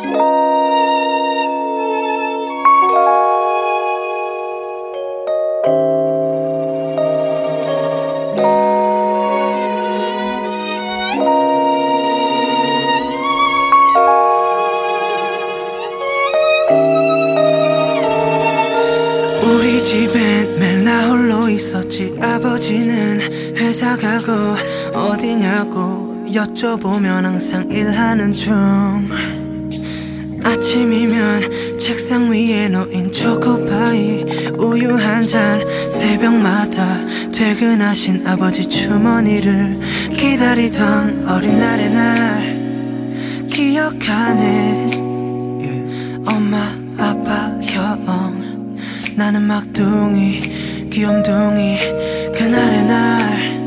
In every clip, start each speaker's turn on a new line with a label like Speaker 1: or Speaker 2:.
Speaker 1: 우리 집엔 매일 나 홀로 있었지. 아버지는 회사 가고 어디냐고 여쭤보면 항상 일하는 중. 아침이면 책상 위에 놓인 초코파이 우유 한 잔, 새벽마다 퇴근하신 아버지 주머니를 기다리던 어린 날의 날 기억하네. 엄마 아빠 형 나는 막둥이 귀염둥이 그날의 날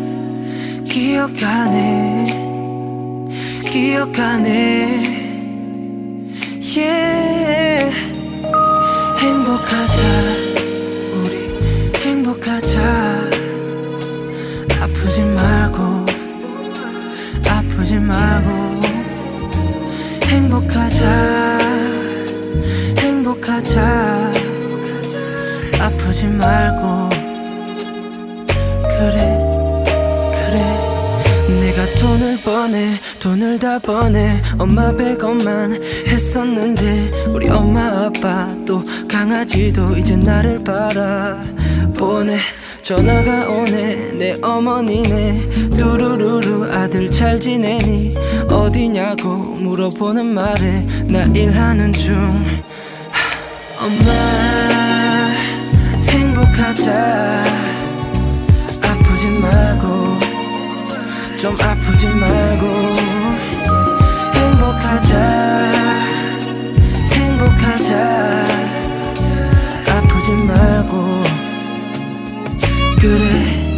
Speaker 1: 기억하네. yeah. 행복하자 우리 행복하자. 아프지 말고 행복하자 아프지 말고. 그래 내가 돈을 다 보내 엄마 100원만 했었는데 우리 엄마 아빠 또 강아지도 이제 나를 바라보네. 전화가 오네 내 어머니네. 뚜루루루 아들 잘 지내니 어디냐고 물어보는 말에 나 일하는 중. 엄마 행복하자. 아프지 말고 좀 아프지 말고 행복하자 아프지 말고. 그래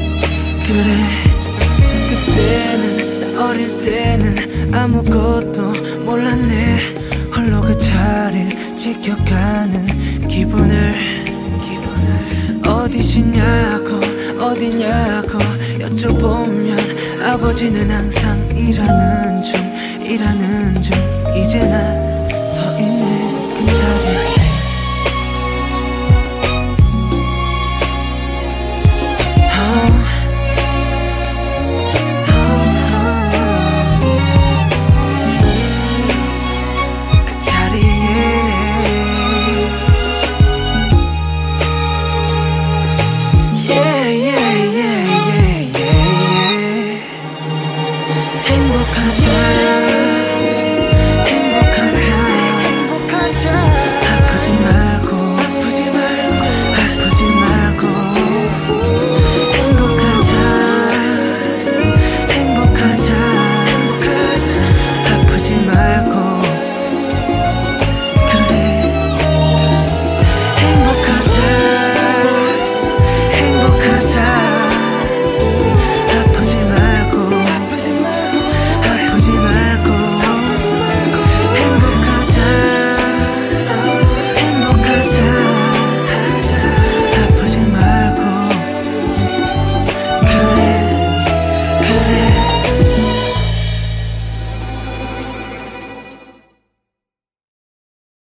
Speaker 1: 그때는 나 어릴 때는 아무것도 몰랐네. 홀로 그 자리를 지켜가는 기분을 어디냐고 여쭤보면 아버지는 항상 일하는